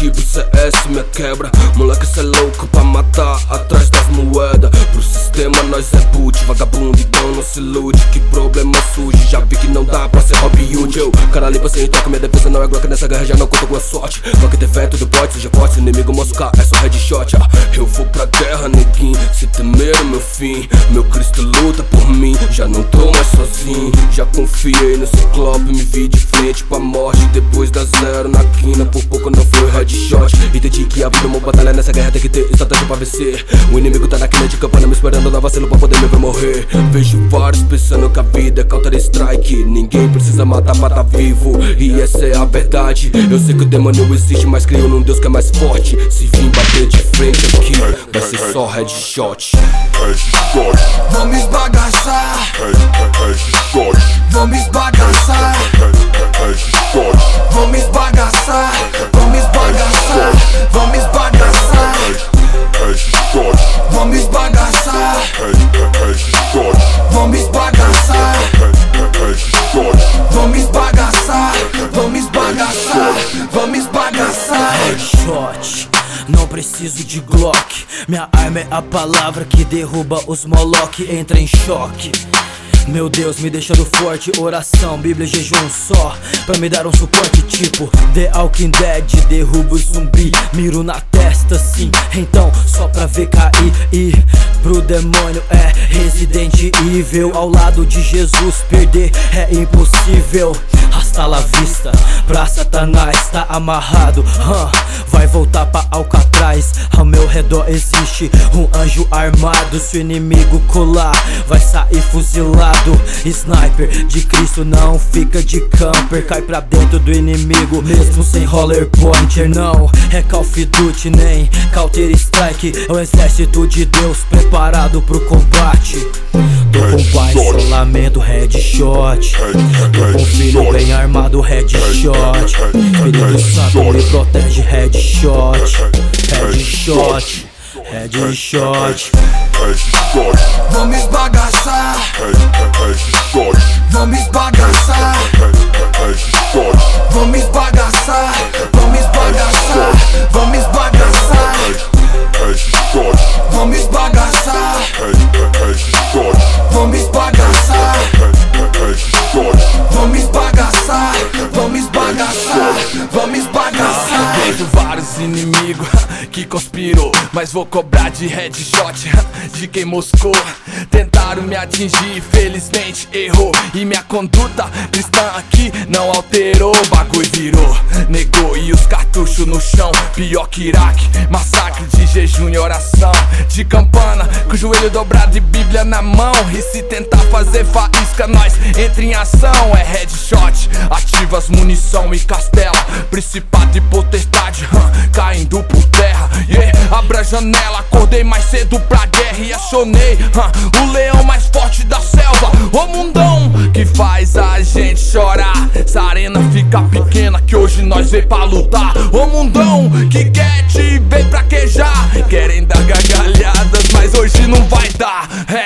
tipo CS minha quebra. Moleque, cê é louco pra matar atrás das moedas. Pro sistema nós é boot, vagabundo, então não se ilude. Que problema sujo, já vi que não dá pra ser Robin Hood. Eu, cara limpa sem toque, minha defesa não é Glock. Nessa guerra já não conto com a sorte. Glock tem fé, tudo pode, seja forte. Se inimigo moscar, é só headshot. Eu vou pra guerra, neguinho, se temer o meu fim. Meu Cristo luta por mim, já não tô mais sozinho. Já confiei no Ciclope, me vi de frente pra morte. Depois da zero na quina, por pouco não foi headshot. Entendi que a vida é uma batalha, nessa guerra tem que ter estratégia pra vencer. O inimigo tá na quina de campana, me esperando na vacilo pra poder me ver morrer. Vejo vários pensando que a vida é Counter Strike. Ninguém precisa matar pra tá vivo, e essa é a verdade. Eu sei que o demônio existe, mas creio num Deus que é mais forte. Se vim bater de frente aqui, vai ser só headshot. Headshot, Vamos esbagaçar, headshot, vamos esbagaçar, headshot, vamos esbagaçar, vamos esbagaçar, vamos esbagaçar, headshot, vamos esbagaçar, headshot, vamos esbagaçar, headshot, vamos esbagaçar, vamos esbagaçar, vamos esbagaçar. Headshot, não preciso de Glock. Minha arma é a palavra que derruba os Moloch. Entra em choque. Meu Deus, me deixando forte. Oração, Bíblia, jejum só pra me dar um suporte tipo The Walking Dead. Derrubo o zumbi, miro na testa sim. Então, só pra ver cair. E pro demônio é Resident Evil. Ao lado de Jesus perder é impossível. Hasta la vista, pra Satanás tá amarrado. Vai voltar pra Alcatraz. Ao meu redor existe um anjo armado. Se o inimigo colar, vai sair fuzilado. Sniper de Cristo não fica de camper. Cai pra dentro do inimigo, mesmo sem roller pointer. Não é Call of Duty nem Counter Strike. É o exército de Deus preparado pro combate. Tô com pai, isolamento, headshot. Tô com filho bem armado, headshot. Espírito Santo me protege, headshot. Headshot, headshot. headshot, Vamos esbagaçar, headshot, vamos esbagaçar, headshot, vamos esbagaçar, vamos esbagaçar, vamos esbagaçar, headshot, vamos esbagaçar, headshot, vamos esbagaçar, headshot, vamos esbagaçar, vamos esbagaçar, vamos esbagaçar. Vejo vários inimigos que conspirou, mas vou cobrar de headshot de quem moscou. Tentaram me atingir, felizmente errou. E minha conduta cristã aqui não alterou. Bagulho virou, negou e os cartuchos no chão. Pior que Iraque, massacre de jejum e oração. De campana, com o joelho dobrado e Bíblia na mão. E se tentar fazer faísca, nós entra em ação. É headshot, ativa as munição e castela. Principado e potestade, caindo por terra. Abra a janela, acordei mais cedo pra guerra e acionei o leão mais forte da selva. O mundão que faz a gente chorar. Essa arena fica pequena que hoje nós veio pra lutar. O mundão que quer te ver praquejar. Querem dar gargalhadas, mas hoje não vai dar.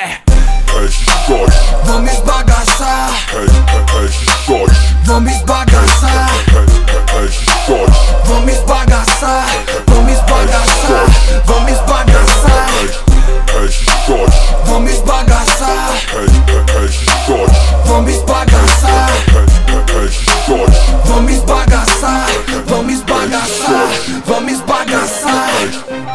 headshot, Vamos esbagaçar, headshot, vamos esbagaçar, headshot, vamos esbagaçar, vamos esbagaçar, vamos esbagaçar, headshot, vamos esbagaçar, headshot, vamos esbagaçar, headshot, vamos esbagaçar, vamos esbagaçar, vamos esbagaçar.